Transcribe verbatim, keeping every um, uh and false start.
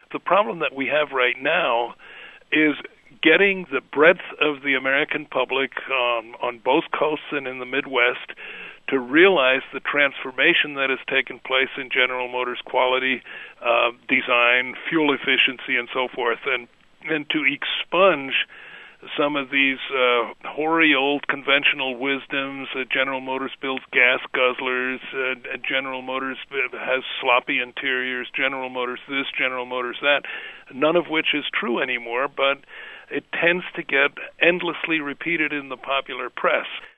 The problem that we have right now is getting the breadth of the American public um, on both coasts and in the Midwest to realize the transformation that has taken place in General Motors quality, uh, design, fuel efficiency, and so forth, and, and to expunge some of these uh, hoary old conventional wisdoms. Uh, General Motors builds gas guzzlers, uh, General Motors has sloppy interiors, General Motors this, General Motors that, none of which is true anymore, but it tends to get endlessly repeated in the popular press.